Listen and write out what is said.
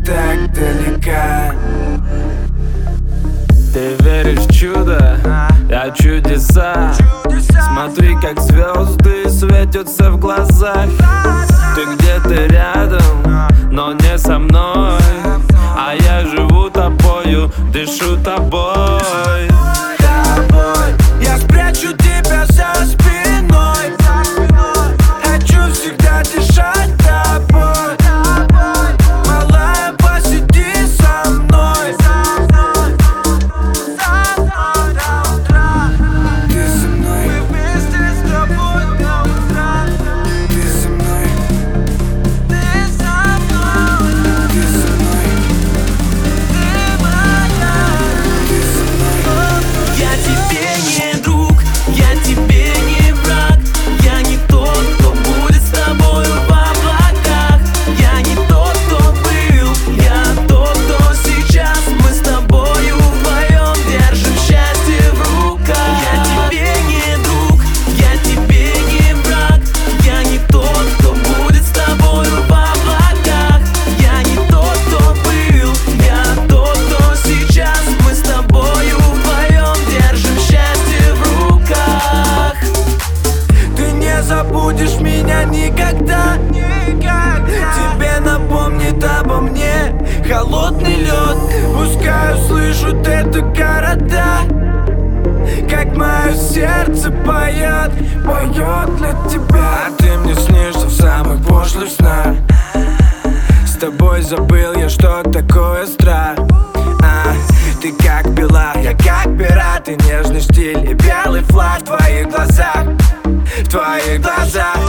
так далека. Ты веришь в чудо, я чудеса. Смотри, как звезды светятся в глазах. Ты где-то рядом, но не со мной. А я живу тобою, дышу тобой. Я спрячу тебя за спиной. Хочу всегда дышать тобой. Малая, посиди со мной. Ты со мной. Мы вместе с тобой до утра. Ты со мной. Ты со мной. Ты со мной. Ты моя. Ты со мной. Я тебе не друг, я тебе не враг. Я не тот, кто будет с тобою в облаках. Я не тот, кто был, я тот, кто сейчас. Мы с тобою вдвоем держим счастье в руках. Я тебе не друг, я тебе не враг. Я не тот, кто будет с тобою в облаках. Я не тот, кто был, я тот, кто сейчас. Мы с тобою вдвоем держим счастье в руках. Ты не забудешь меня никогда. Тебе напомнит обо мне холодный лед. Пускай услышат это города, как мое сердце поет, поет для тебя. А ты мне снишься в самых пошлых снах. С тобой забыл я, что такое страх. Ты как пила, я как пират. И нежный стиль и белый флаг в твоих глазах, в твоих глазах.